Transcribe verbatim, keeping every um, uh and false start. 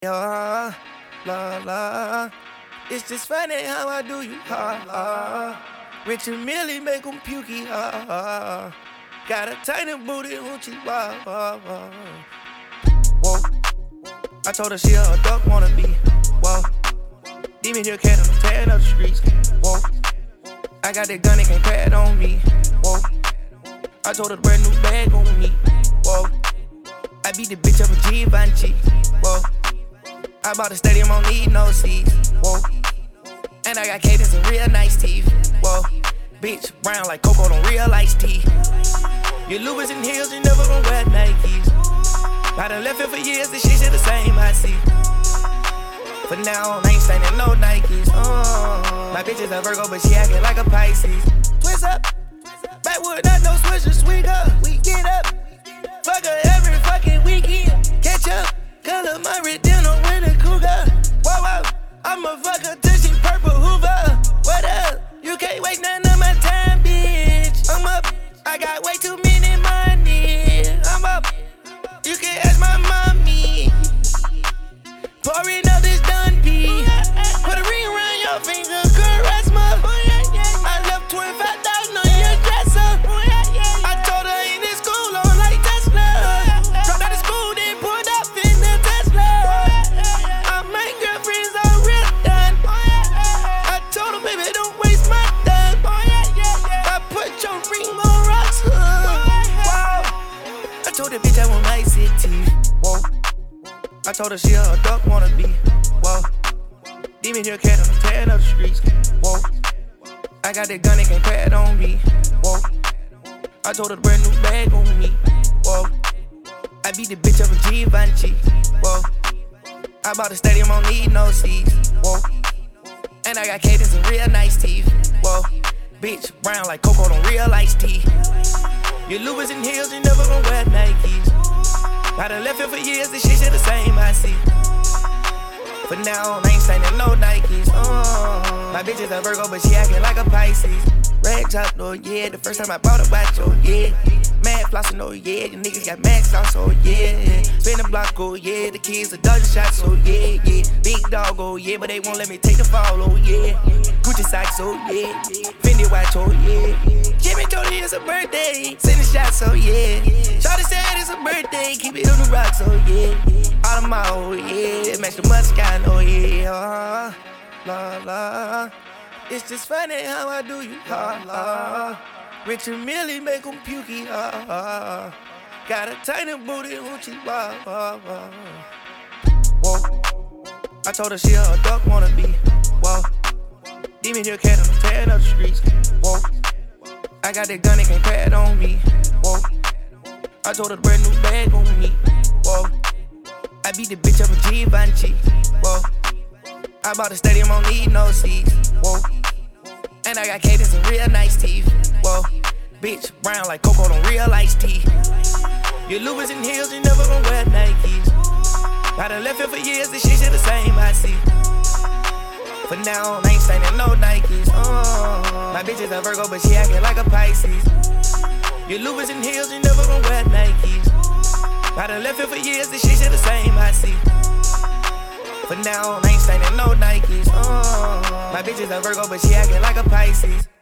Yeah, la la. It's just funny how I do you, ha ha. Rich and Millie make 'em pukey, ha ha. Got a tiny booty, hoochie, wah wah wah. Whoa, I told her she a duck wanna be. Whoa, demon here cat, I'm tearing up the streets. Whoa, I got that gun, it can't crack on me. Whoa, I told her the brand new bag on me. Whoa, I beat the bitch up with Givenchy. Whoa, I bought a stadium, I don't need no seats. Whoa, and I got cadence and real nice teeth. Whoa, bitch, brown like cocoa, don't real iced tea. Your Louis and heels, you never gon' wear Nikes. I done left it for years, this shit shit the same, I see. For now on, I ain't staying in no Nikes. Oh, my bitch is a Virgo, but she acting like a Pisces. Twist up, backwood, not no swisher, swing up. We get up, fuck her every fucking weekend. Catch up, color my red dinner with a cougar. Whoa, whoa, I'ma fuck her till she purple Hoover. What up? You can't waste none of my time, bitch. I'm up, I got way too many money. I'm up, you can ask my mommy. Pouring up this done pee. Put a ring around your finger, caress my. I left twenty-five thousand on your dresser. I told her in this school on like Tesla. Dropped out of school, then pulled up in the Tesla. I make girlfriends all real done. I told her, baby, don't waste my time. I put your ring on rocks. Wow. I told that bitch I want my city. Whoa. I told her she a duck wanna be. Whoa, demon here cat, I'm tearing up the streets. Whoa, I got that gun, it can't crack on me. Whoa, I told her the brand new bag on me. Whoa, I beat the bitch up with Givenchy. Whoa, I bought a stadium, I don't need no seats. Whoa, and I got cadence and real nice teeth. Whoa, bitch, brown like cocoa, don't real iced tea. Your Louis and heels, you never gon' wear Nikes. I done left it for years, this shit shit the same, I see. For now on, I ain't staying in no Nikes. Oh, my bitch is a Virgo, but she acting like a Pisces. Rags out, oh yeah, the first time I bought a watch, oh yeah. Mad flossing, oh yeah, the niggas got max sauce, oh yeah. Spin the block, oh yeah, the kids are dodging shots, oh yeah, yeah. Big dog, oh yeah, but they won't let me take the fall, oh yeah. Gucci socks, oh yeah. Fendi watch, oh yeah. Jimmy told me it's a birthday, send the shots, oh yeah. Shawty said it's a birthday, keep it on the rocks, oh yeah. All of my, oh yeah, match the Mustang, oh yeah. La la, it's just funny how I do you, ha ha. Rich and Millie make 'em pukey, ha ha. Got a tiny booty, hoochie, wah wah wah. Whoa, I told her she a duck wanna be. Whoa, demon here cat, I'm tearing up the streets. Whoa, I got that gun, it can't crack on me. Whoa, I told her the brand new bag on me. Whoa, I beat the bitch up with Givenchy. Whoa, I bought a stadium, I don't need no seats. Whoa, and I got cadence and real nice teeth. Whoa, bitch, brown like cocoa, don't real iced tea. Your Louis and heels, you never gon' wear Nikes. I done left it for years, this shit shit the same, I see. For now on, I ain't staying in no Nikes. Oh, my bitch is a Virgo, but she acting like a Pisces. Your Louis and heels, you never gon' wear Nikes. I done left it for years, this shit shit the same, I see. For now on, I ain't staying in no Nikes. Oh, my bitch is a Virgo, but she acting like a Pisces.